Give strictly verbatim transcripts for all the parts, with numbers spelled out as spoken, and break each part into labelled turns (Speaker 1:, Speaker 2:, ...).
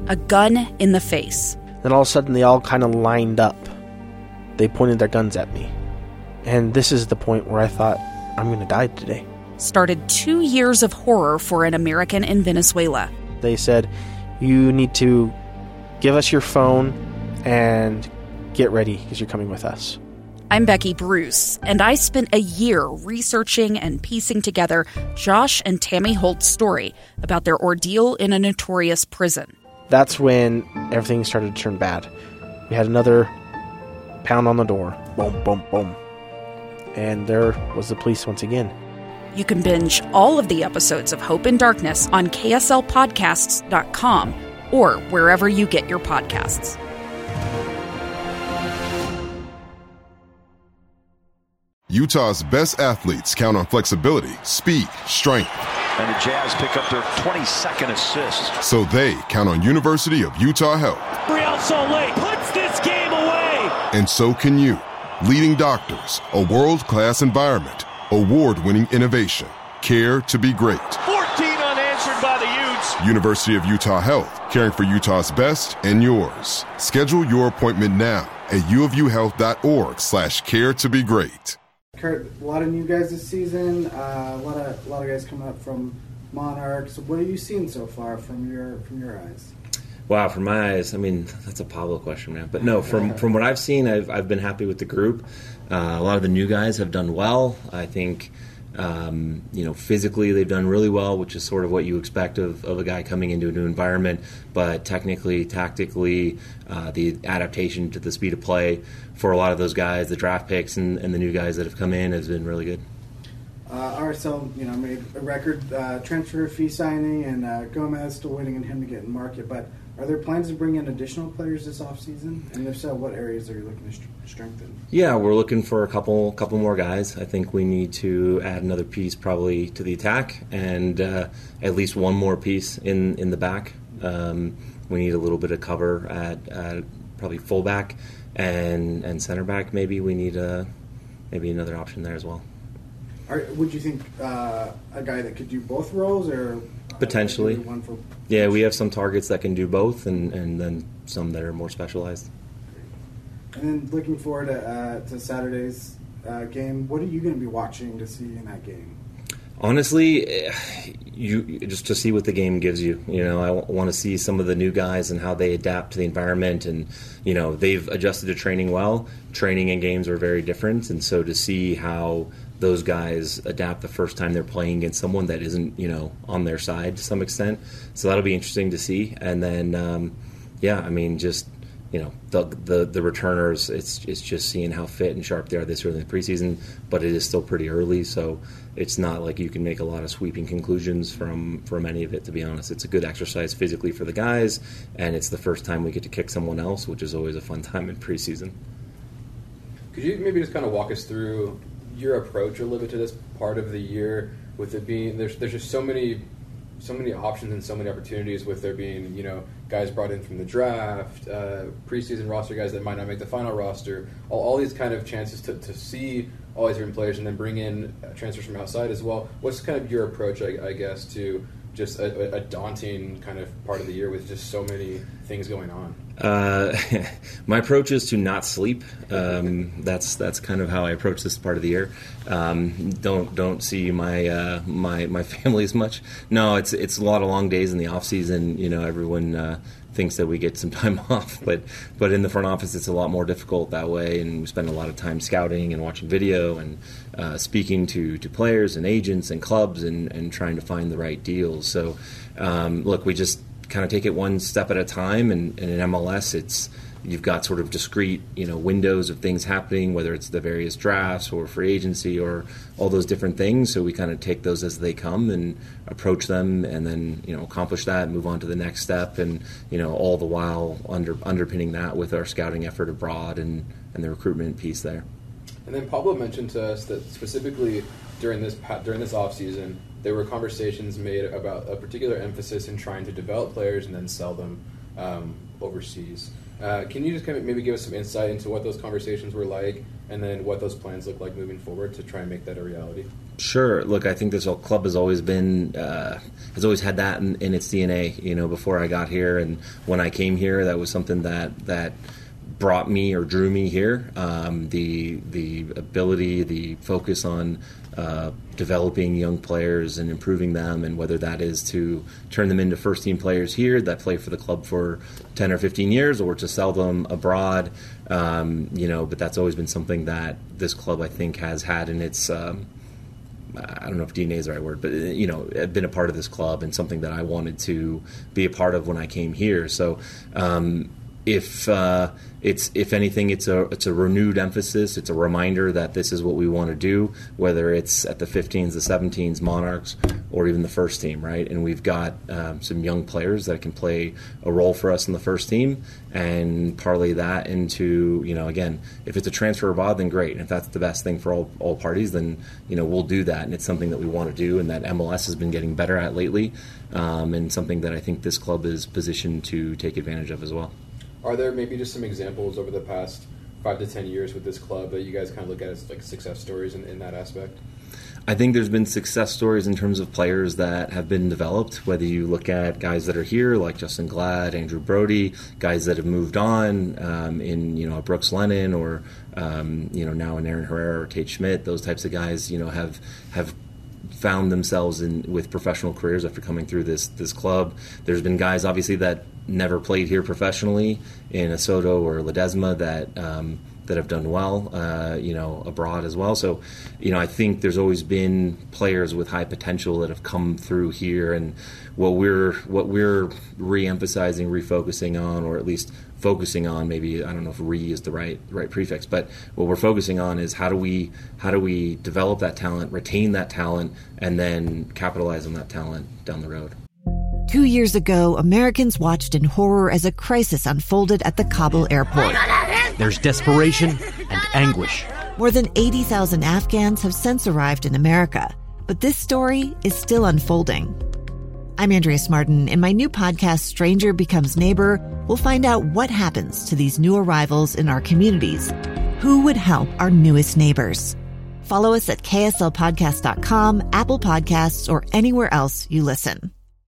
Speaker 1: A gun in the face.
Speaker 2: Then all of a sudden they all kind of lined up. They pointed their guns at me. And this is the point where I thought, I'm going to die today.
Speaker 1: Started two years of horror for an American in Venezuela.
Speaker 2: They said, you need to give us your phone and get ready because you're coming with us.
Speaker 1: I'm Becky Bruce, and I spent a year researching and piecing together Josh and Tammy Holt's story about their ordeal in a notorious prison.
Speaker 2: That's when everything started to turn bad. We had another pound on the door. Boom, boom, boom. And there was the police once again.
Speaker 1: You can binge all of the episodes of Hope in Darkness on K S L podcasts dot com or wherever you get your podcasts.
Speaker 3: Utah's best athletes count on flexibility, speed, strength.
Speaker 4: And the Jazz pick up their twenty-second assist.
Speaker 3: So they count on University of Utah Health.
Speaker 4: Real Salt Lake puts this game away.
Speaker 3: And so can you. Leading doctors, a world-class environment, award-winning innovation, care to be great.
Speaker 4: fourteen unanswered by the Utes.
Speaker 3: University of Utah Health, caring for Utah's best and yours. Schedule your appointment now at uofuhealth.org slash care to be great.
Speaker 5: Kurt, a lot of new guys this season, uh, a lot of a lot of guys coming up from Monarchs. What have you seen so far from your from your eyes?
Speaker 6: Wow, from my eyes, I mean, that's a Pablo question, man. But no, from from what I've seen, I've I've been happy with the group. Uh, a lot of the new guys have done well. I think, um, you know, physically they've done really well, which is sort of what you expect of, of a guy coming into a new environment. But technically, tactically, uh, the adaptation to the speed of play for a lot of those guys, the draft picks and, and the new guys that have come in has been really good.
Speaker 5: Uh, R S L, you know, made a record uh, transfer fee signing, and uh, Gomez still waiting on him to get in market. But are there plans to bring in additional players this offseason? And if so, what areas are you looking to st- strengthen?
Speaker 6: Yeah, we're looking for a couple couple more guys. I think we need to add another piece probably to the attack and uh, at least one more piece in, in the back. Um, we need a little bit of cover at, at probably fullback and and center back. Maybe we need a, maybe another option there as well.
Speaker 5: Are, would you think uh, a guy that could do both roles, or
Speaker 6: potentially?
Speaker 5: Uh, one for
Speaker 6: yeah, we have some targets that can do both, and, and then some that are more specialized.
Speaker 5: And then looking forward to, uh, to Saturday's uh, game, what are you going to be watching to see in that game?
Speaker 6: Honestly, you just to see what the game gives you. You know, I want to see some of the new guys and how they adapt to the environment, and you know, they've adjusted to training well. Training and games are very different, and so to see how those guys adapt the first time they're playing against someone that isn't, you know, on their side to some extent. So that'll be interesting to see. And then, um, yeah, I mean, just you know, the, the the returners. It's it's just seeing how fit and sharp they are this early in the preseason, but it is still pretty early, so it's not like you can make a lot of sweeping conclusions from from any of it. To be honest, it's a good exercise physically for the guys, and it's the first time we get to kick someone else, which is always a fun time in preseason.
Speaker 7: Could you maybe just kind of walk us through your approach a little bit to this part of the year, with it being there's there's just so many so many options and so many opportunities, with there being, you know, guys brought in from the draft, uh, preseason roster guys that might not make the final roster, all, all these kind of chances to, to see all these different players and then bring in transfers from outside as well. What's kind of your approach, I, I guess, to just a, a daunting kind of part of the year with just so many things going on?
Speaker 6: Uh, my approach is to not sleep. Um, that's that's kind of how I approach this part of the year. Um, don't don't see my uh, my my family as much. No, it's it's a lot of long days in the off season. You know, everyone uh, thinks that we get some time off, but but in the front office, it's a lot more difficult that way. And we spend a lot of time scouting and watching video and uh, speaking to, to players and agents and clubs and, and trying to find the right deals. So, um, look, we just kind of take it one step at a time, and, and in M L S it's you've got sort of discrete, you know, windows of things happening, whether it's the various drafts or free agency or all those different things. So we kind of take those as they come and approach them, and then, you know, accomplish that, move on to the next step, and, you know, all the while under underpinning that with our scouting effort abroad and, and the recruitment piece there.
Speaker 7: And then Pablo mentioned to us that specifically during this during this off season, there were conversations made about a particular emphasis in trying to develop players and then sell them um, overseas. Uh, can you just kind of maybe give us some insight into what those conversations were like, and then what those plans look like moving forward to try and make that a reality?
Speaker 6: Sure. Look, I think this whole club has always been, uh, has always had that in, in its D N A. You know, before I got here and when I came here, that was something that that brought me or drew me here. Um, the the ability, the focus on uh, developing young players and improving them, and whether that is to turn them into first team players here that play for the club for ten or fifteen years, or to sell them abroad. Um, you know, but that's always been something that this club, I think, has had in its. Um, I don't know if D N A is the right word, but, you know, I've been a part of this club and something that I wanted to be a part of when I came here. So um, if uh, it's if anything, it's a it's a renewed emphasis. It's a reminder that this is what we want to do, whether it's at the fifteens, the seventeens, Monarchs, or even the first team, right? And we've got um, some young players that can play a role for us in the first team, and parlay that into, you know, again, if it's a transfer abroad, then great. And if that's the best thing for all, all parties, then, you know, we'll do that. And it's something that we want to do and that M L S has been getting better at lately, um, and something that I think this club is positioned to take advantage of as well.
Speaker 7: Are there maybe just some examples over the past five to ten years with this club that you guys kind of look at as like success stories in, in that aspect?
Speaker 6: I think there's been success stories in terms of players that have been developed, whether you look at guys that are here like Justin Glad, Andrew Brody, guys that have moved on um, in, you know, Brooks Lennon, or um, you know, now in Aaron Herrera or Tate Schmidt. Those types of guys, you know, have have found themselves in with professional careers after coming through this this club. There's been guys obviously that never played here professionally in a Soto or Ledesma that um, that have done well, uh, you know, abroad as well. So, you know, I think there's always been players with high potential that have come through here, and what we're what we're re-emphasizing, refocusing on, or at least focusing on, maybe, I don't know if re is the right right prefix, but what we're focusing on is how do we how do we develop that talent, retain that talent, and then capitalize on that talent down the road.
Speaker 8: Two years ago, Americans watched in horror as a crisis unfolded at the Kabul airport.
Speaker 9: There's desperation and anguish.
Speaker 8: More than eighty thousand Afghans have since arrived in America, but this story is still unfolding. I'm Andrea Smartin. In my new podcast, Stranger Becomes Neighbor, we'll find out what happens to these new arrivals in our communities. Who would help our newest neighbors? Follow us at K S L podcast dot com, Apple Podcasts, or anywhere else you listen.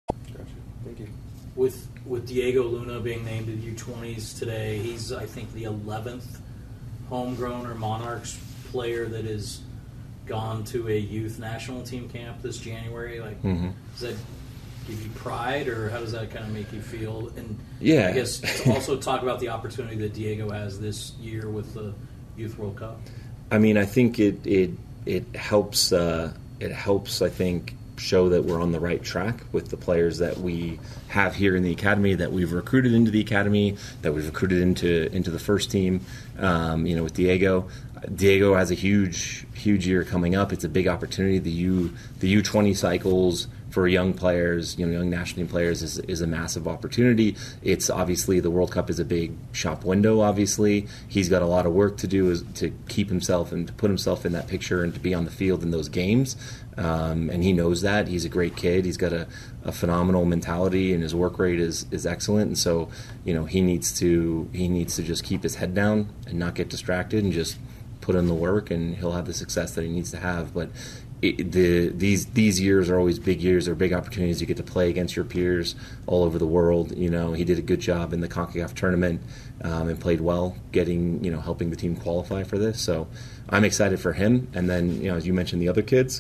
Speaker 10: With with Diego Luna being named in U twenties today, he's, I think, the eleventh homegrown or Monarchs player that has gone to a youth national team camp this January. Like, mm-hmm. Does that give you pride, or how does that kind of make you feel? And
Speaker 6: yeah,
Speaker 10: I guess also talk about the opportunity that Diego has this year with the Youth World Cup.
Speaker 6: I mean, I think it it it helps. Uh, it helps. I think. Show that we're on the right track with the players that we have here in the academy, that we've recruited into the academy, that we've recruited into into the first team. Um, you know, with Diego, Diego has a huge huge year coming up. It's a big opportunity. The U the U twenty cycles for young players, you know, young national team players is is a massive opportunity. It's obviously the World Cup is a big shop window. Obviously, he's got a lot of work to do is to keep himself and to put himself in that picture and to be on the field in those games. Um, and he knows that. He's a great kid. He's got a, a phenomenal mentality, and his work rate is, is excellent. And so, you know, he needs to he needs to just keep his head down and not get distracted and just put in the work, and he'll have the success that he needs to have. But it, the these these years are always big years. They're big opportunities. You get to play against your peers all over the world. You know, he did a good job in the CONCACAF tournament um, and played well, getting you know helping the team qualify for this. So I'm excited for him. And then you know, as you mentioned, the other kids.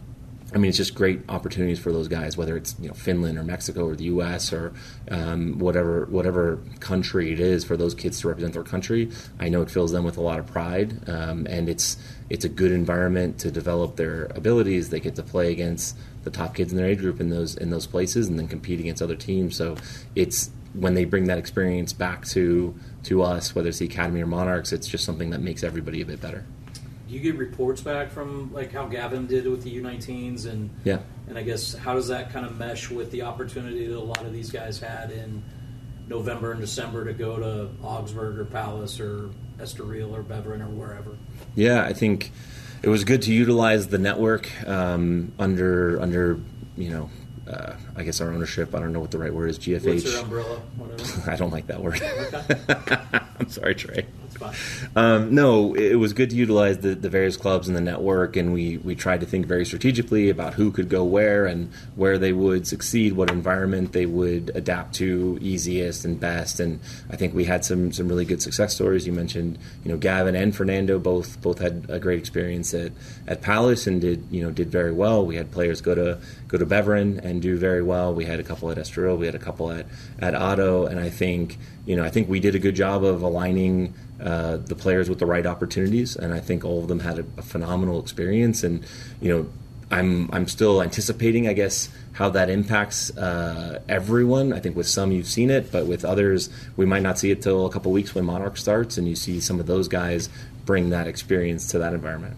Speaker 6: I mean, it's just great opportunities for those guys, whether it's you know Finland or Mexico or the U S or um, whatever whatever country it is, for those kids to represent their country. I know it fills them with a lot of pride, um, and it's it's a good environment to develop their abilities. They get to play against the top kids in their age group in those in those places, and then compete against other teams. So it's when they bring that experience back to to us, whether it's the Academy or Monarchs, it's just something that makes everybody a bit better.
Speaker 10: Do you get reports back from like how Gavin did with the U nineteens, and
Speaker 6: yeah,
Speaker 10: and I guess how does that kind of mesh with the opportunity that a lot of these guys had in November and December to go to Augsburg or Palace or Estoril or Beveren or wherever?
Speaker 6: Yeah, I think it was good to utilize the network um, under under you know. Uh, I guess our ownership, I don't know what the right word is, G F H.
Speaker 10: What's your umbrella? Whatever.
Speaker 6: I don't like that word. Okay. I'm sorry, Trey. Um, no, it was good to utilize the, the various clubs in the network, and we, we tried to think very strategically about who could go where and where they would succeed, what environment they would adapt to easiest and best. And I think we had some, some really good success stories. You mentioned, you know, Gavin and Fernando both both had a great experience at, at Palace and did you know did very well. We had players go to go to Beveren and do very well. We had a couple at Estoril, we had a couple at at Otto, and I think you know I think we did a good job of aligning Uh, the players with the right opportunities, and I think all of them had a, a phenomenal experience. And you know, I'm I'm still anticipating, I guess, how that impacts uh, everyone. I think with some you've seen it, but with others we might not see it till a couple weeks when Monarch starts, and you see some of those guys bring that experience to that environment.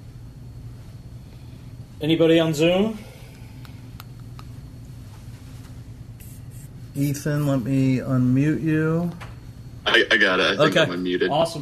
Speaker 10: Anybody on Zoom?
Speaker 11: Ethan, let me unmute you.
Speaker 12: I, I got it. I think
Speaker 10: okay.
Speaker 12: I'm unmuted.
Speaker 10: Awesome.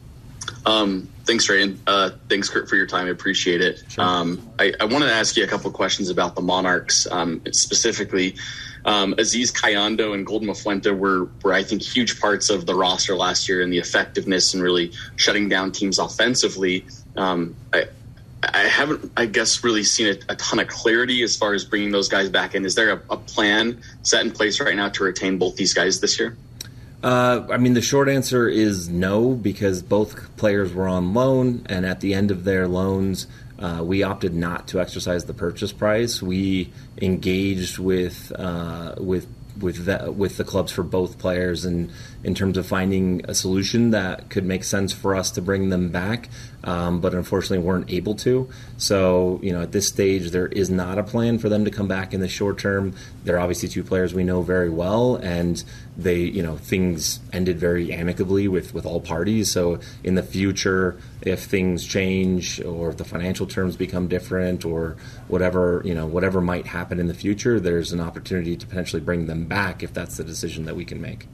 Speaker 12: Um, thanks, Ray. And uh, thanks, Kurt, for your time. I appreciate it.
Speaker 6: Sure.
Speaker 12: Um, I, I wanted to ask you a couple of questions about the Monarchs. Um, specifically, um, Aziz Kayando and Golden Mafuente were, were, I think, huge parts of the roster last year and the effectiveness and really shutting down teams offensively. Um, I, I haven't, I guess, really seen a, a ton of clarity as far as bringing those guys back in. Is there a, a plan set in place right now to retain both these guys this year?
Speaker 6: Uh, I mean, the short answer is no, because both players were on loan, and at the end of their loans, uh, we opted not to exercise the purchase price. We engaged with uh, with with the, with the clubs for both players, and in terms of finding a solution that could make sense for us to bring them back, um, but unfortunately weren't able to. So, you know, at this stage, there is not a plan for them to come back in the short term. They're obviously two players we know very well, and they, you know, things ended very amicably with, with all parties. So in the future, if things change or if the financial terms become different or whatever, you know, whatever might happen in the future, there's an opportunity to potentially bring them back if that's the decision that we can make.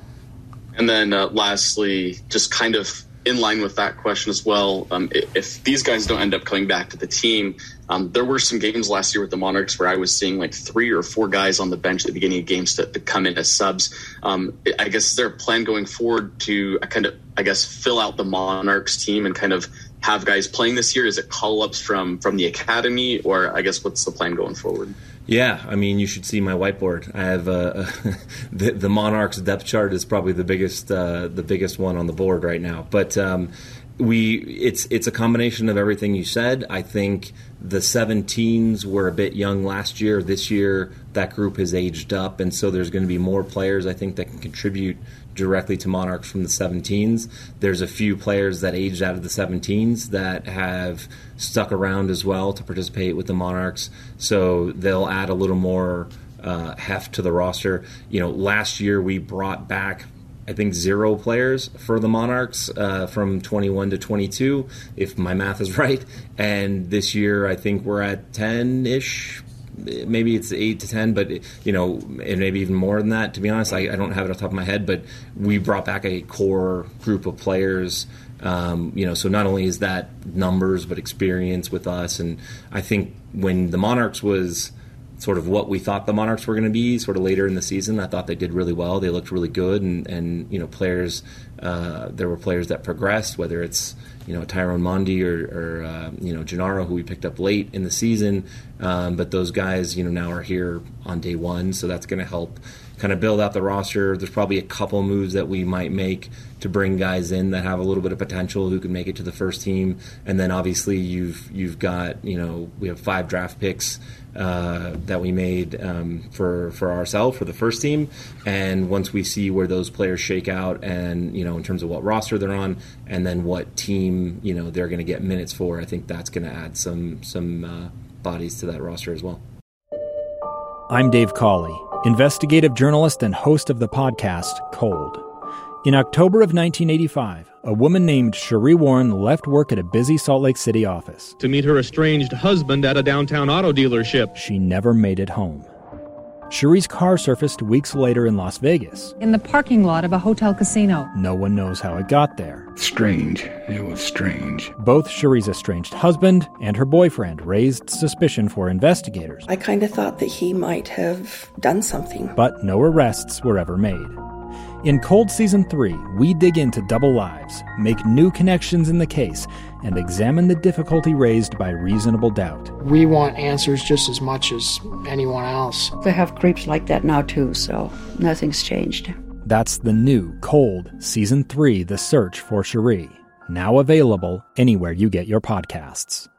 Speaker 12: And then uh, lastly, just kind of in line with that question as well, um, if these guys don't end up coming back to the team, um, there were some games last year with the Monarchs where I was seeing like three or four guys on the bench at the beginning of games to, to come in as subs. Um, I guess is there a plan going forward to uh, kind of, I guess, fill out the Monarchs team and kind of have guys playing this year? Is it call-ups from, from the academy, or I guess what's the plan going forward?
Speaker 6: Yeah, I mean, you should see my whiteboard. I have uh, the, the Monarchs depth chart is probably the biggest uh, the biggest one on the board right now. But um, we it's it's a combination of everything you said. I think the seventeens were a bit young last year. This year, that group has aged up, and so there's going to be more players, I think, that can contribute directly to Monarchs from the seventeens. There's a few players that aged out of the seventeens that have stuck around as well to participate with the Monarchs, so they'll add a little more uh, heft to the roster. You know, last year we brought back, I think, zero players for the Monarchs uh, from twenty-one to twenty-two, if my math is right. And this year, I think we're at ten-ish. Maybe it's eight to ten, but, you know, and maybe even more than that. To be honest, I, I don't have it off the top of my head, but we brought back a core group of players. Um, you know, so not only is that numbers, but experience with us. And I think when the Monarchs was sort of what we thought the Monarchs were going to be sort of later in the season, I thought they did really well. They looked really good, and, and you know, players, uh, there were players that progressed, whether it's, you know, Tyrone Mondi or, or uh, you know, Gennaro, who we picked up late in the season. Um, but those guys, you know, now are here on day one, so that's going to help kind of build out the roster. There's probably a couple moves that we might make to bring guys in that have a little bit of potential who can make it to the first team. And then obviously you've you've got, you know, we have five draft picks uh, that we made um, for for ourselves for the first team. And once we see where those players shake out, and, you know, in terms of what roster they're on, and then what team, you know, they're going to get minutes for, I think that's going to add some some uh, bodies to that roster as well.
Speaker 13: I'm Dave Cawley, investigative journalist and host of the podcast Cold. In October of nineteen eighty-five, a woman named Cherie Warren left work at a busy Salt Lake City office
Speaker 14: to meet her estranged husband at a downtown auto dealership.
Speaker 13: She never made it home. Cherie's car surfaced weeks later in Las Vegas,
Speaker 15: in the parking lot of a hotel casino.
Speaker 13: No one knows how it got there.
Speaker 16: Strange. It was strange.
Speaker 13: Both Cherie's estranged husband and her boyfriend raised suspicion for investigators.
Speaker 17: I kind of thought that he might have done something.
Speaker 13: But no arrests were ever made. In Cold Season three, we dig into double lives, make new connections in the case, and examine the difficulty raised by reasonable doubt.
Speaker 17: We want answers just as much as anyone else.
Speaker 18: They have creeps like that now too, so nothing's changed.
Speaker 13: That's the new Cold Season three, The Search for Cherie, now available anywhere you get your podcasts.